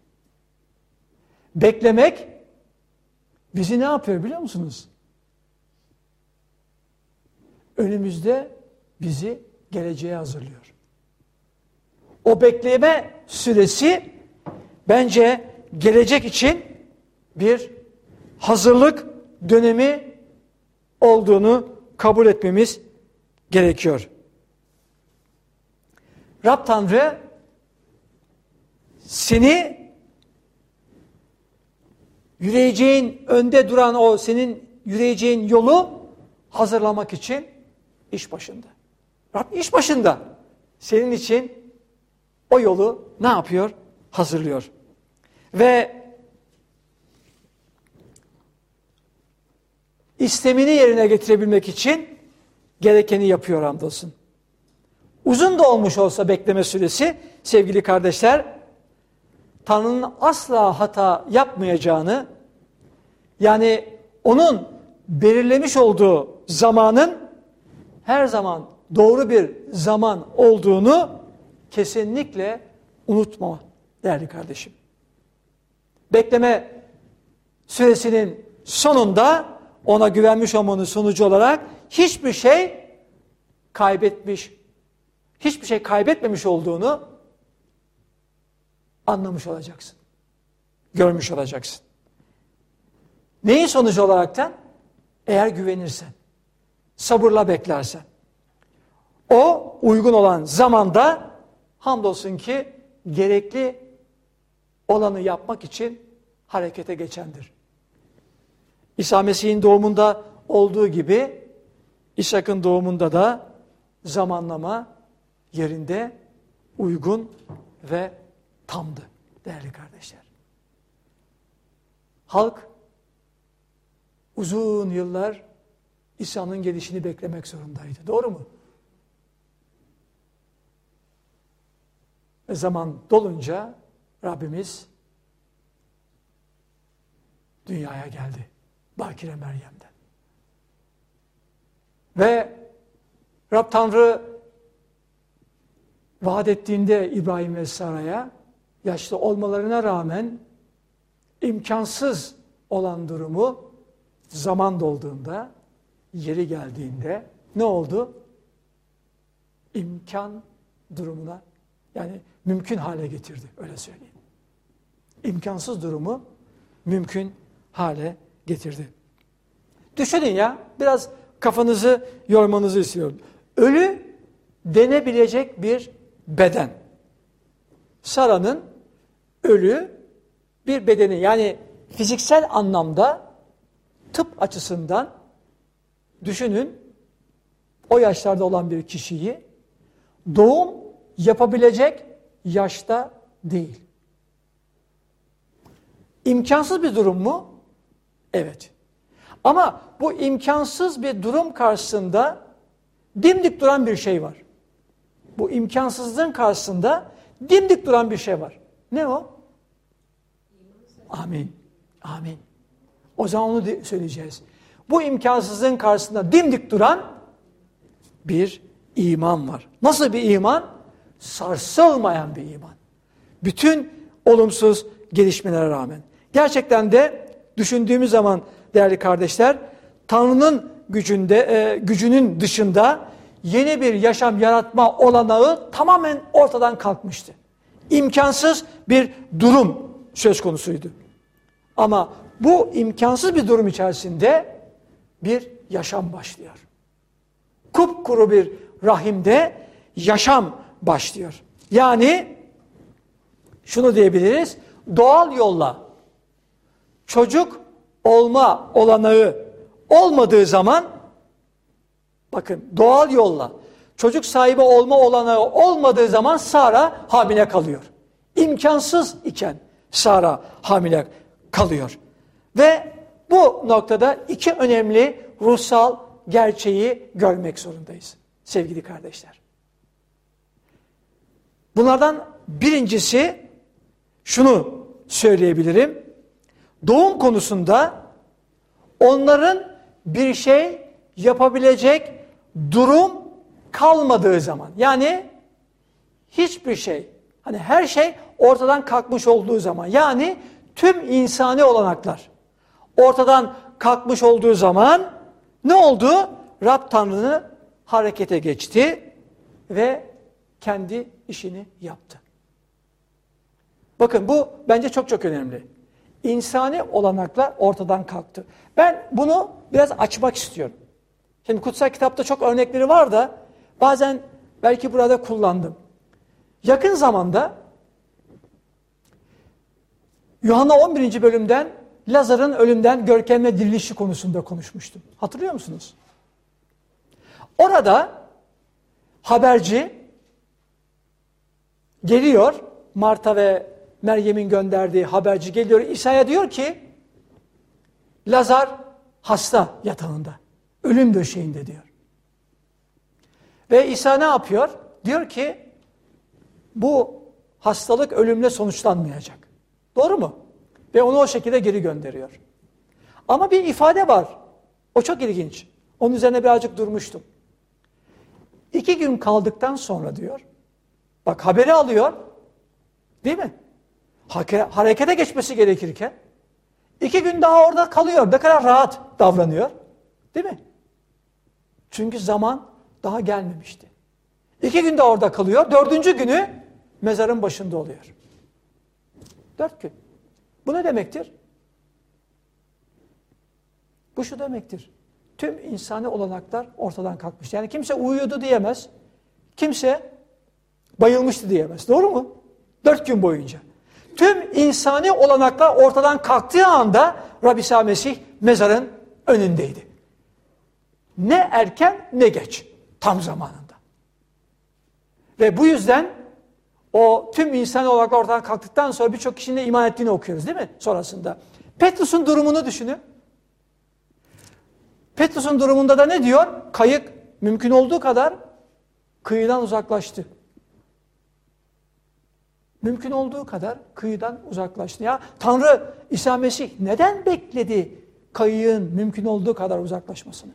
A: Beklemek bizi ne yapıyor biliyor musunuz? Önümüzde bizi geleceğe hazırlıyor. O bekleme süresi bence gelecek için bir hazırlık dönemi olduğunu kabul etmemiz gerekiyor. Rab Tanrı seni yürüyeceğin, önde duran o senin yürüyeceğin yolu hazırlamak için iş başında. Rab iş başında. Senin için o yolu ne yapıyor? Hazırlıyor. Ve istemini yerine getirebilmek için gerekeni yapıyor hamdolsun. Uzun da olmuş olsa bekleme süresi sevgili kardeşler, Tanrı'nın asla hata yapmayacağını, yani onun belirlemiş olduğu zamanın her zaman doğru bir zaman olduğunu kesinlikle unutma değerli kardeşim. Bekleme süresinin sonunda ona güvenmiş olmanın sonucu olarak hiçbir şey kaybetmiş, hiçbir şey kaybetmemiş olduğunu anlamış olacaksın. Görmüş olacaksın. Neyin sonucu olaraktan? Eğer güvenirsen, sabırla beklersen, o uygun olan zamanda hamdolsun ki gerekli olanı yapmak için harekete geçendir. İsa Mesih'in doğumunda olduğu gibi İshak'ın doğumunda da zamanlama yerinde, uygun ve tamdı değerli kardeşler. Halk uzun yıllar İsa'nın gelişini beklemek zorundaydı. Doğru mu? Ve zaman dolunca Rabbimiz dünyaya geldi. Bakire Meryem'den. Ve Rab Tanrı vaat ettiğinde İbrahim ve Sara'ya yaşlı olmalarına rağmen imkansız olan durumu zaman dolduğunda, yeri geldiğinde ne oldu? İmkan durumuna, yani mümkün hale getirdi, öyle söyleyeyim. İmkansız durumu mümkün hale getirdi. Düşünün ya, biraz kafanızı yormanızı istiyorum. Ölü denebilecek bir beden. Sara'nın ölü bir bedeni, yani fiziksel anlamda tıp açısından düşünün, o yaşlarda olan bir kişiyi doğum yapabilecek yaşta değil. İmkansız bir durum mu? Evet. Ama bu imkansız bir durum karşısında dimdik duran bir şey var. Bu imkansızlığın karşısında dimdik duran bir şey var. Ne o? Amin. Amin. O zaman onu söyleyeceğiz. Bu imkansızlığın karşısında dimdik duran bir iman var. Nasıl bir iman? Sarsılmayan bir iman. Bütün olumsuz gelişmelere rağmen. Gerçekten de düşündüğümüz zaman değerli kardeşler, Tanrı'nın gücünde, e, gücünün dışında yeni bir yaşam yaratma olanağı tamamen ortadan kalkmıştı. İmkansız bir durum söz konusuydu. Ama bu imkansız bir durum içerisinde bir yaşam başlıyor. Kupkuru bir rahimde yaşam başlıyor. Yani şunu diyebiliriz, doğal yolla çocuk olma olanağı olmadığı zaman, bakın doğal yolla çocuk sahibi olma olanağı olmadığı zaman Sara hamile kalıyor. İmkansız iken Sara hamile kalıyor. Ve bu noktada iki önemli ruhsal gerçeği görmek zorundayız sevgili kardeşler. Bunlardan birincisi şunu söyleyebilirim. Doğum konusunda onların bir şey yapabilecek durum kalmadığı zaman, yani hiçbir şey, hani her şey ortadan kalkmış olduğu zaman, yani tüm insani olanaklar ortadan kalkmış olduğu zaman ne oldu? Rab Tanrı harekete geçti ve kendi işini yaptı. Bakın bu bence çok çok önemli. İnsani olanaklar ortadan kalktı. Ben bunu biraz açmak istiyorum. Şimdi kutsal kitapta çok örnekleri var da bazen belki burada kullandım. Yakın zamanda Yuhanna on birinci bölümden Lazar'ın ölümden görkemle dirilişi konusunda konuşmuştum. Hatırlıyor musunuz? Orada haberci geliyor, Marta ve Meryem'in gönderdiği haberci geliyor. İsa'ya diyor ki Lazar hasta yatağında, ölüm döşeğinde diyor. Ve İsa ne yapıyor? Diyor ki bu hastalık ölümle sonuçlanmayacak. Doğru mu? Ve onu o şekilde geri gönderiyor. Ama bir ifade var. O çok ilginç. Onun üzerine birazcık durmuştum. İki gün kaldıktan sonra diyor, bak haberi alıyor, değil mi? Harekete geçmesi gerekirken, iki gün daha orada kalıyor. Ne kadar rahat davranıyor, değil mi? Çünkü zaman daha gelmemişti. İki gün daha orada kalıyor. Dördüncü günü mezarın başında oluyor. Dört gün. Bu ne demektir? Bu şu demektir. Tüm insani olanaklar ortadan kalkmış. Yani kimse uyuyordu diyemez. Kimse bayılmıştı diyemez. Doğru mu? Dört gün boyunca. Tüm insani olanaklar ortadan kalktığı anda Rabbi İsa Mesih mezarın önündeydi. Ne erken ne geç. Tam zamanında. Ve bu yüzden o tüm insani olanaklar ortadan kalktıktan sonra birçok kişinin de iman ettiğini okuyoruz değil mi? Sonrasında. Petrus'un durumunu düşünün. Petrus'un durumunda da ne diyor? Kayık mümkün olduğu kadar kıyıdan uzaklaştı. Mümkün olduğu kadar kıyıdan uzaklaştı. Ya Tanrı İsa Mesih neden bekledi kayığın mümkün olduğu kadar uzaklaşmasını?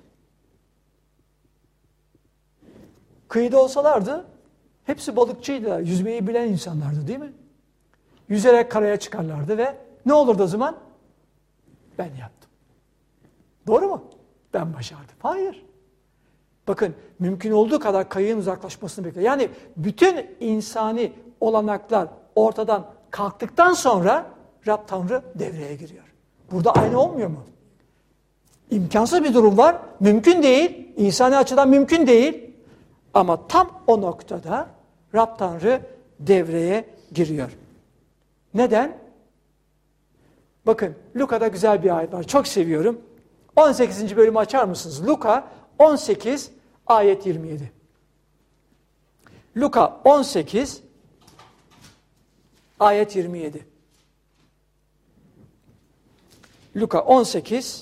A: Kıyıda olsalardı hepsi balıkçıydı, yüzmeyi bilen insanlardı değil mi? Yüzerek karaya çıkarlardı ve ne olurdu o zaman? Ben yaptım. Doğru mu? Ben başardım. Hayır. Bakın mümkün olduğu kadar kayığın uzaklaşmasını bekliyor. Yani bütün insani olanaklar ortadan kalktıktan sonra Rab Tanrı devreye giriyor. Burada aynı olmuyor mu? İmkansız bir durum var. Mümkün değil. İnsani açıdan mümkün değil. Ama tam o noktada Rab Tanrı devreye giriyor. Neden? Bakın Luka'da güzel bir ayet var. Çok seviyorum. on sekizinci bölümü açar mısınız? Luka on sekiz ayet yirmi yedi. Luka on sekiz ayet yirmi yedi. Luka on sekiz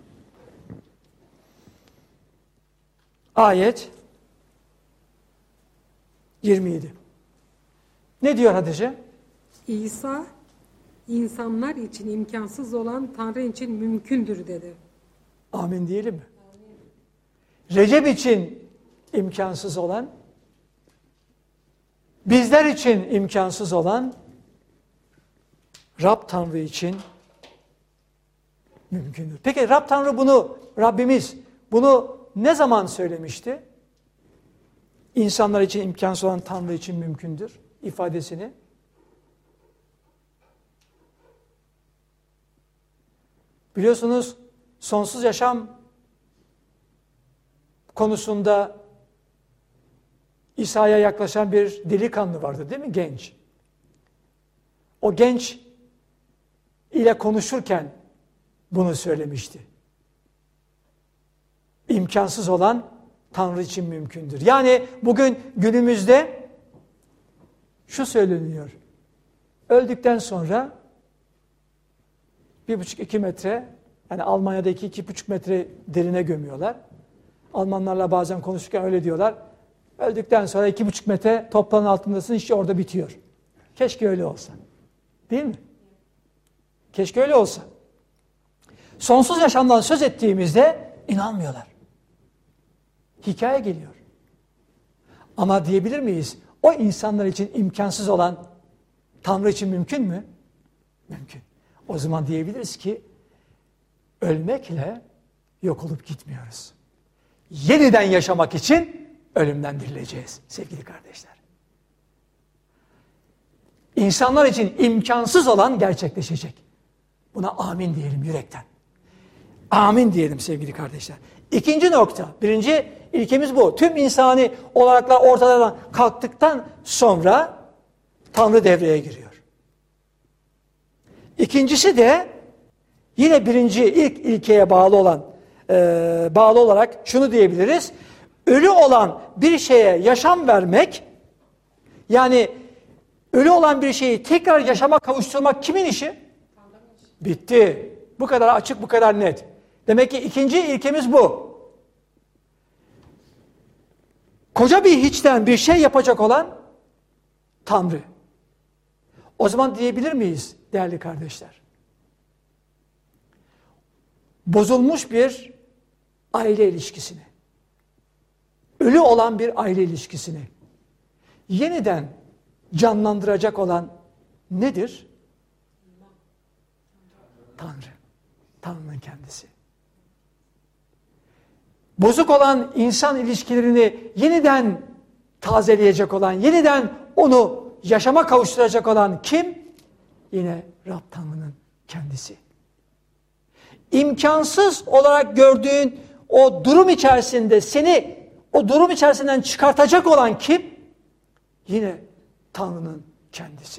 A: ayet yirmi yedi. Ne diyor Hatice?
B: İsa insanlar için imkansız olan Tanrı için mümkündür dedi.
A: Amin diyelim mi? Amin. Recep için imkansız olan, bizler için imkansız olan, Rab Tanrı için mümkündür. Peki Rab Tanrı bunu, Rabbimiz bunu ne zaman söylemişti? İnsanlar için imkansız olan Tanrı için mümkündür ifadesini. Biliyorsunuz sonsuz yaşam konusunda İsa'ya yaklaşan bir delikanlı vardı değil mi? Genç. O genç ile konuşurken bunu söylemişti. İmkansız olan Tanrı için mümkündür. Yani bugün günümüzde şu söyleniyor. Öldükten sonra bir buçuk iki metre, yani Almanya'daki iki buçuk metre derine gömüyorlar. Almanlarla bazen konuşurken öyle diyorlar. Öldükten sonra iki buçuk metre toprağın altındasın, işte orada bitiyor. Keşke öyle olsa. Değil mi? Keşke öyle olsa. Sonsuz yaşamdan söz ettiğimizde inanmıyorlar. Hikaye geliyor. Ama diyebilir miyiz? O insanlar için imkansız olan Tanrı için mümkün mü? Mümkün. O zaman diyebiliriz ki ölmekle yok olup gitmiyoruz. Yeniden yaşamak için ölümden dirileceğiz sevgili kardeşler. İnsanlar için imkansız olan gerçekleşecek. Buna amin diyelim yürekten. Amin diyelim sevgili kardeşler. İkinci nokta, birinci ilkemiz bu. Tüm insani olaraklar ortadan kalktıktan sonra Tanrı devreye giriyor. İkincisi de yine birinci ilk ilkeye bağlı olan e, bağlı olarak şunu diyebiliriz. Ölü olan bir şeye yaşam vermek, yani ölü olan bir şeyi tekrar yaşama kavuşturmak kimin işi? Bitti. Bu kadar açık, bu kadar net. Demek ki ikinci ilkemiz bu. Koca bir hiçten bir şey yapacak olan Tanrı. O zaman diyebilir miyiz değerli kardeşler? Bozulmuş bir aile ilişkisini, ölü olan bir aile ilişkisini yeniden canlandıracak olan nedir? Tanrı. Tanrı'nın kendisi. Bozuk olan insan ilişkilerini yeniden tazeleyecek olan, yeniden onu yaşama kavuşturacak olan kim? Yine Rab Tanrı'nın kendisi. İmkansız olarak gördüğün o durum içerisinde seni o durum içerisinden çıkartacak olan kim? Yine Tanrı'nın kendisi.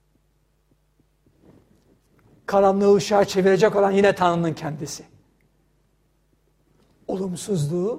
A: Karanlığı ışığa çevirecek olan yine Tanrı'nın kendisi. Olumsuzluğu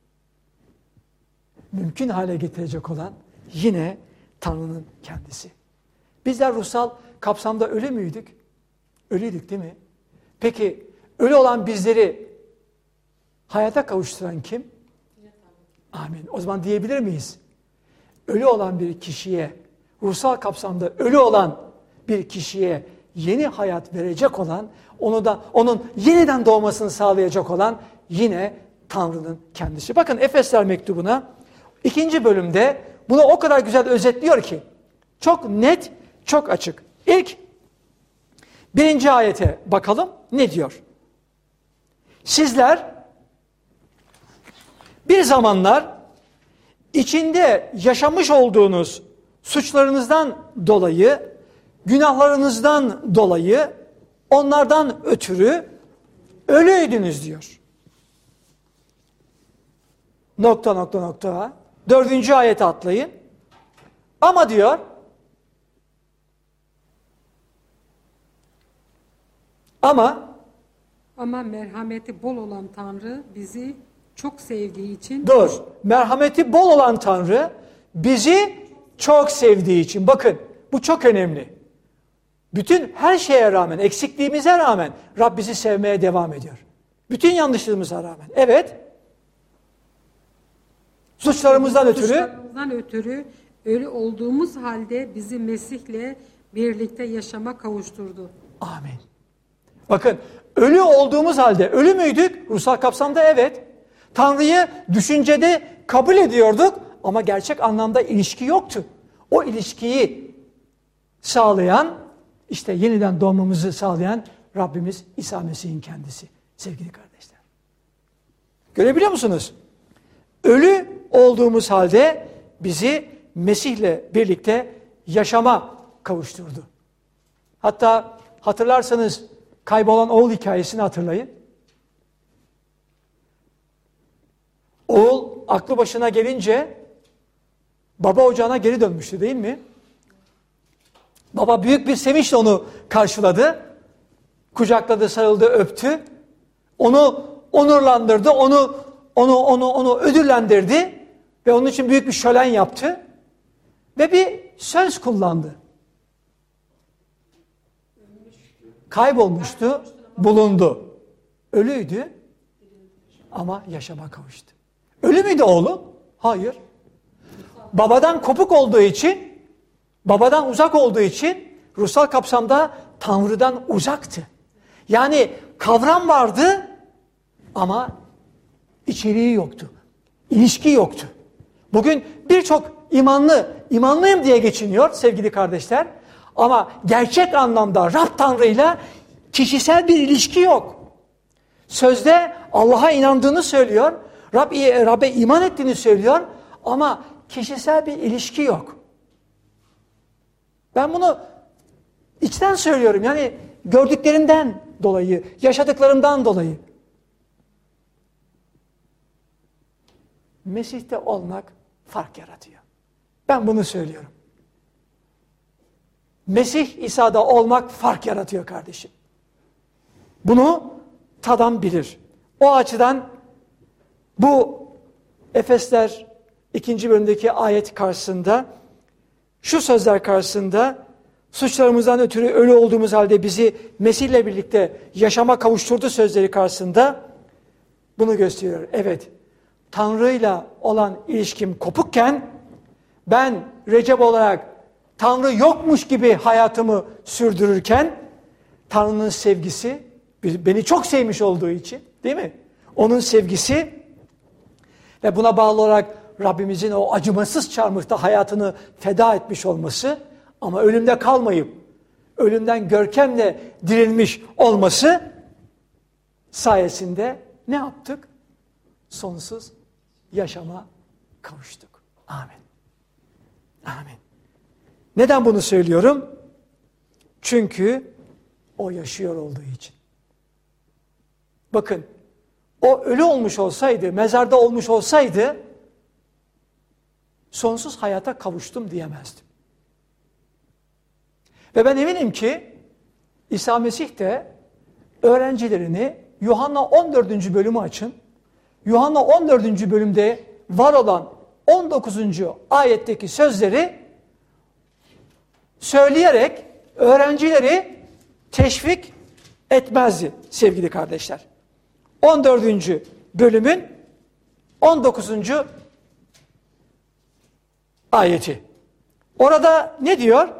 A: mümkün hale getirecek olan yine Tanrı'nın kendisi. Bizler ruhsal kapsamda ölü müydük? Ölüydük değil mi? Peki ölü olan bizleri hayata kavuşturan kim? Amin. O zaman diyebilir miyiz? Ölü olan bir kişiye, ruhsal kapsamda ölü olan bir kişiye yeni hayat verecek olan, onu da onun yeniden doğmasını sağlayacak olan yine Tanrı'nın kendisi. Bakın Efesler mektubuna ikinci bölümde bunu o kadar güzel özetliyor ki çok net, çok açık. İlk birinci ayete bakalım ne diyor? Sizler bir zamanlar içinde yaşamış olduğunuz suçlarınızdan dolayı, günahlarınızdan dolayı, onlardan ötürü ölüydünüz diyor. Nokta nokta nokta. Dördüncü ayete atlayın. Ama diyor, ama
B: ama merhameti bol olan Tanrı bizi çok sevdiği için
A: dur, merhameti bol olan Tanrı bizi çok sevdiği için, bakın bu çok önemli. Bütün her şeye rağmen, eksikliğimize rağmen Rab bizi sevmeye devam ediyor. Bütün yanlışlığımıza rağmen. Evet. Suçlarımızdan ötürü
B: suçlarımızdan ötürü ölü olduğumuz halde bizi Mesih'le birlikte yaşama kavuşturdu.
A: Amin. Bakın ölü olduğumuz halde, ölü müydük? Ruhsal kapsamda evet. Tanrı'yı düşüncede kabul ediyorduk ama gerçek anlamda ilişki yoktu. O ilişkiyi sağlayan, işte yeniden doğmamızı sağlayan Rabbimiz İsa Mesih'in kendisi sevgili kardeşler. Görebiliyor musunuz? Ölü olduğumuz halde bizi Mesih'le birlikte yaşama kavuşturdu. Hatta hatırlarsanız kaybolan oğul hikayesini hatırlayın. Oğul aklı başına gelince baba ocağına geri dönmüştü değil mi? Baba büyük bir sevinçle onu karşıladı. Kucakladı, sarıldı, öptü. Onu onurlandırdı, onu onu onu onu ödüllendirdi ve onun için büyük bir şölen yaptı. Ve bir söz kullandı. Kaybolmuştu, bulundu. Ölüydü ama yaşama kavuştu. Ölü müydü oğlu? Hayır. Babadan kopuk olduğu için, babadan uzak olduğu için ruhsal kapsamda Tanrı'dan uzaktı. Yani kavram vardı ama içeriği yoktu. İlişki yoktu. Bugün birçok imanlı, imanlıyım diye geçiniyor sevgili kardeşler. Ama gerçek anlamda Rab Tanrı'yla kişisel bir ilişki yok. Sözde Allah'a inandığını söylüyor, Rab, Rab'be iman ettiğini söylüyor ama kişisel bir ilişki yok. Ben bunu içten söylüyorum. Yani gördüklerimden dolayı, yaşadıklarımdan dolayı. Mesih'te olmak fark yaratıyor. Ben bunu söylüyorum. Mesih İsa'da olmak fark yaratıyor kardeşim. Bunu tadan bilir. O açıdan bu Efesler ikinci bölümdeki ayet karşısında, şu sözler karşısında, suçlarımızdan ötürü ölü olduğumuz halde bizi Mesih'le birlikte yaşama kavuşturdu sözleri karşısında bunu gösteriyor. Evet, Tanrı'yla olan ilişkim kopukken ben Recep olarak Tanrı yokmuş gibi hayatımı sürdürürken Tanrı'nın sevgisi, beni çok sevmiş olduğu için, değil mi? Onun sevgisi ve buna bağlı olarak Rabbimizin o acımasız çarmıhta hayatını feda etmiş olması ama ölümde kalmayıp ölümden görkemle dirilmiş olması sayesinde ne yaptık? Sonsuz yaşama kavuştuk. Amin. Amin. Neden bunu söylüyorum? Çünkü o yaşıyor olduğu için. Bakın, o ölü olmuş olsaydı, mezarda olmuş olsaydı sonsuz hayata kavuştum diyemezdim. Ve ben eminim ki İsa Mesih de öğrencilerini Yuhanna on dördüncü bölümü açın. Yuhanna on dördüncü bölümde var olan on dokuzuncu ayetteki sözleri söyleyerek öğrencileri teşvik etmezdi sevgili kardeşler. on dördüncü bölümün on dokuzuncu ayeti. Orada ne diyor?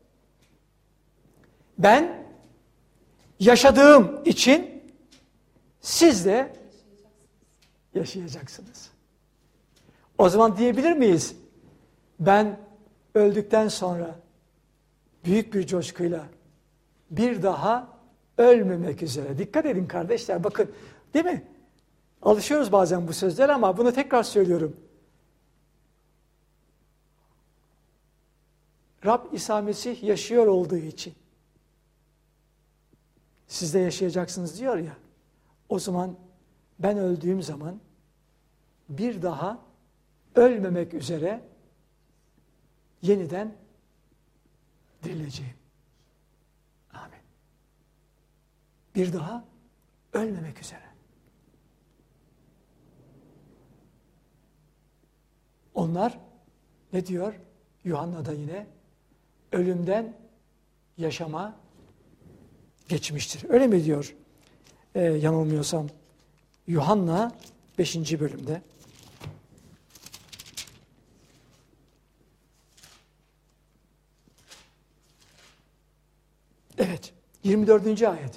A: Ben yaşadığım için siz de yaşayacaksınız. O zaman diyebilir miyiz? Ben öldükten sonra büyük bir coşkuyla bir daha ölmemek üzere. Dikkat edin kardeşler, bakın, değil mi? Alışıyoruz bazen bu sözlere ama bunu tekrar söylüyorum. Rab İsa Mesih yaşıyor olduğu için siz de yaşayacaksınız diyor ya. O zaman ben öldüğüm zaman bir daha ölmemek üzere yeniden dirileceğim. Amin. Bir daha ölmemek üzere. Onlar ne diyor? Yuhanna'da yine ölümden yaşama geçmiştir. Öyle mi diyor? Ee, yanılmıyorsam Yuhanna beşinci bölümde. Evet, yirmi dördüncü ayet.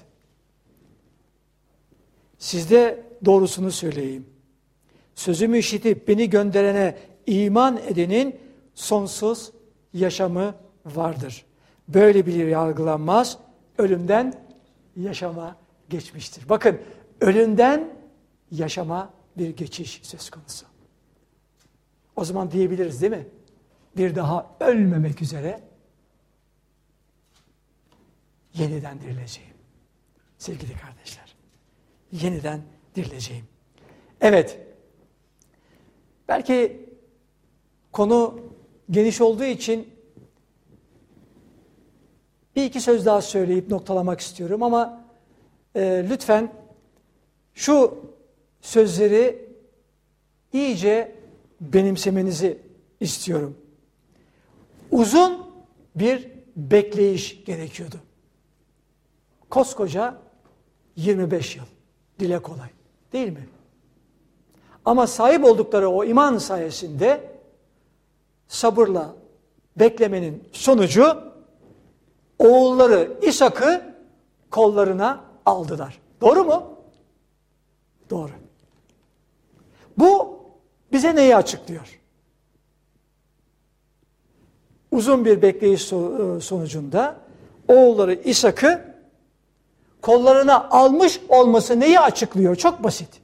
A: Sizde doğrusunu söyleyeyim. Sözümü işitip beni gönderene iman edenin sonsuz yaşamı vardır. Böyle biri yargılanmaz, ölümden yaşama geçmiştir. Bakın, ölümden yaşama bir geçiş söz konusu. O zaman diyebiliriz değil mi? Bir daha ölmemek üzere yeniden dirileceğim. Sevgili kardeşler, yeniden dirileceğim. Evet, Belki konu geniş olduğu için bir iki söz daha söyleyip noktalamak istiyorum ama e, lütfen şu sözleri iyice benimsemenizi istiyorum. Uzun bir bekleyiş gerekiyordu. Koskoca yirmi beş yıl. Dile kolay. Değil mi? Ama sahip oldukları o iman sayesinde sabırla beklemenin sonucu oğulları İshak'ı kollarına aldılar. Doğru mu? Doğru. Bu bize neyi açıklıyor? Uzun bir bekleyiş sonucunda oğulları İshak'ı kollarına almış olması neyi açıklıyor? Çok basit.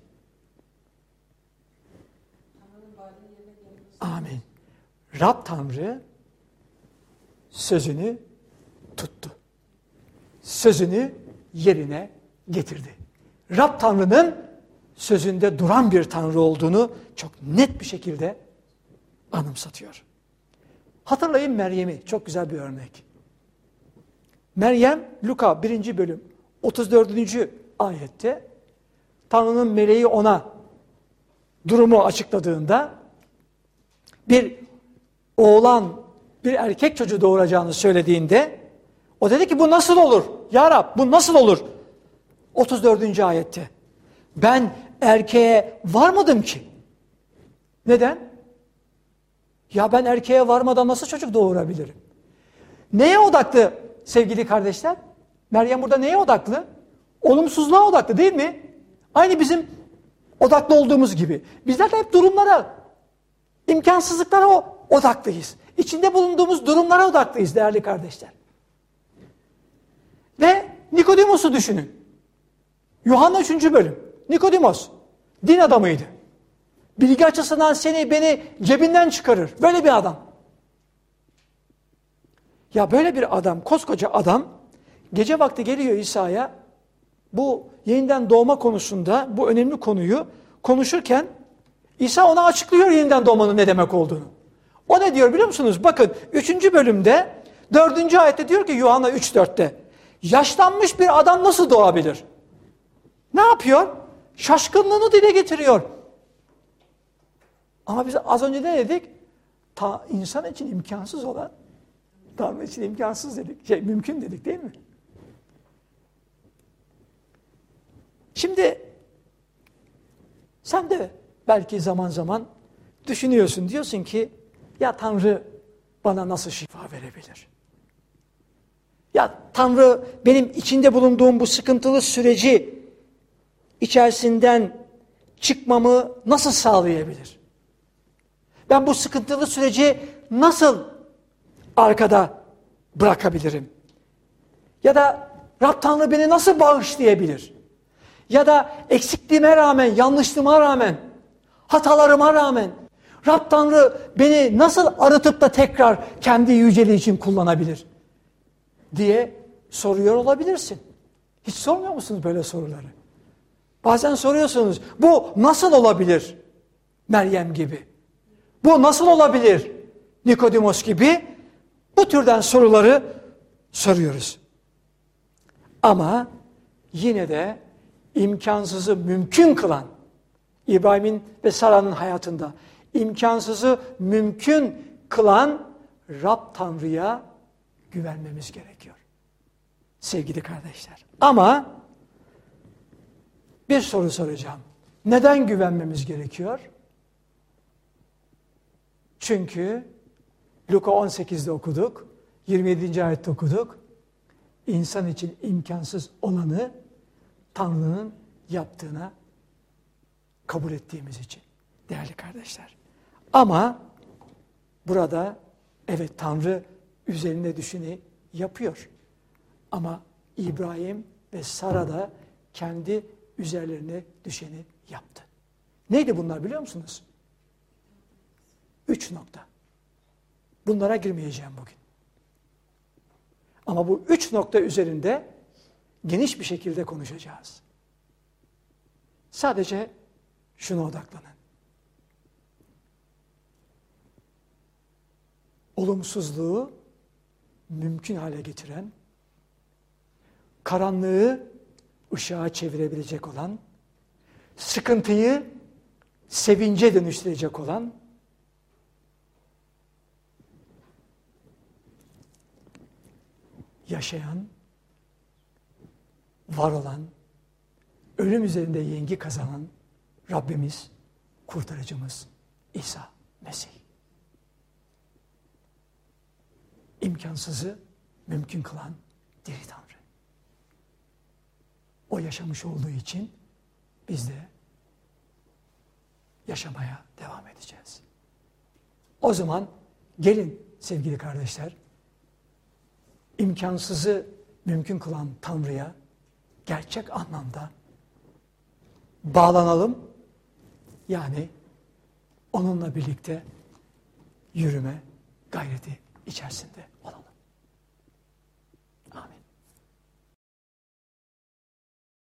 A: Amin. Rab Tanrı sözünü tuttu. Sözünü yerine getirdi. Rab Tanrı'nın sözünde duran bir Tanrı olduğunu çok net bir şekilde anımsatıyor. Hatırlayın Meryem'i. Çok güzel bir örnek. Meryem, Luka birinci bölüm otuz dördüncü ayette Tanrı'nın meleği ona durumu açıkladığında bir oğlan, bir erkek çocuğu doğuracağını söylediğinde o dedi ki bu nasıl olur? Ya Rab bu nasıl olur? otuz dördüncü ayette. Ben erkeğe varmadım ki. Neden? Ya ben erkeğe varmadan nasıl çocuk doğurabilirim? Neye odaklı sevgili kardeşler? Meryem burada neye odaklı? Olumsuzluğa odaklı değil mi? Aynı bizim odaklı olduğumuz gibi. Bizler de hep durumlara, imkansızlıklara odaklıyız. İçinde bulunduğumuz durumlara odaklıyız değerli kardeşler. Ve Nikodimos'u düşünün. Yuhanna üçüncü bölüm. Nikodimos, din adamıydı. Bilgi açısından seni, beni cebinden çıkarır. Böyle bir adam. Ya böyle bir adam, koskoca adam, gece vakti geliyor İsa'ya, bu yeniden doğma konusunda, bu önemli konuyu konuşurken, İsa ona açıklıyor yeniden doğmanın ne demek olduğunu. O ne diyor biliyor musunuz? Bakın üçüncü bölümde, dördüncü ayette diyor ki Yuhanna üç dörtte, yaşlanmış bir adam nasıl doğabilir? Ne yapıyor? Şaşkınlığını dile getiriyor. Ama biz az önce ne dedik? Ta, insan için imkansız olan, Tanrı için imkansız dedik. Şey, mümkün dedik değil mi? Şimdi sen de belki zaman zaman düşünüyorsun. Diyorsun ki ya Tanrı bana nasıl şifa verebilir? Ya Tanrı benim içinde bulunduğum bu sıkıntılı süreci içerisinden çıkmamı nasıl sağlayabilir? Ben bu sıkıntılı süreci nasıl arkada bırakabilirim? Ya da Rab Tanrı beni nasıl bağışlayabilir? Ya da eksikliğime rağmen, yanlışlığıma rağmen, hatalarıma rağmen Rab Tanrı beni nasıl arıtıp da tekrar kendi yüceliği için kullanabilir? Diye soruyor olabilirsin. Hiç sormuyor musunuz böyle soruları? Bazen soruyorsunuz, bu nasıl olabilir? Meryem gibi. Bu nasıl olabilir? Nikodimos gibi. Bu türden soruları soruyoruz. Ama yine de imkansızı mümkün kılan, İbrahim'in ve Sara'nın hayatında imkansızı mümkün kılan Rab Tanrı'ya güvenmemiz gerekiyor. Sevgili kardeşler. Ama bir soru soracağım. Neden güvenmemiz gerekiyor? Çünkü Luka on sekizde okuduk, yirmi yedinci ayette okuduk. İnsan için imkansız olanı Tanrı'nın yaptığına kabul ettiğimiz için değerli kardeşler. Ama burada evet Tanrı üzerinde düşeni yapıyor. Ama İbrahim ve Sara da kendi üzerlerine düşeni yaptı. Neydi bunlar biliyor musunuz? Üç nokta. Bunlara girmeyeceğim bugün. Ama bu üç nokta üzerinde geniş bir şekilde konuşacağız. Sadece şuna odaklanın. olumsuzluğu mümkün hale getiren, karanlığı ışığa çevirebilecek olan, sıkıntıyı sevince dönüştürecek olan, yaşayan, var olan, ölüm üzerinde yengi kazanan Rabbimiz, kurtarıcımız İsa Mesih. İmkansızı mümkün kılan diri Tanrı. O yaşamış olduğu için biz de yaşamaya devam edeceğiz. O zaman gelin sevgili kardeşler, imkansızı mümkün kılan Tanrı'ya gerçek anlamda bağlanalım. Yani onunla birlikte yürüme gayreti içerisinde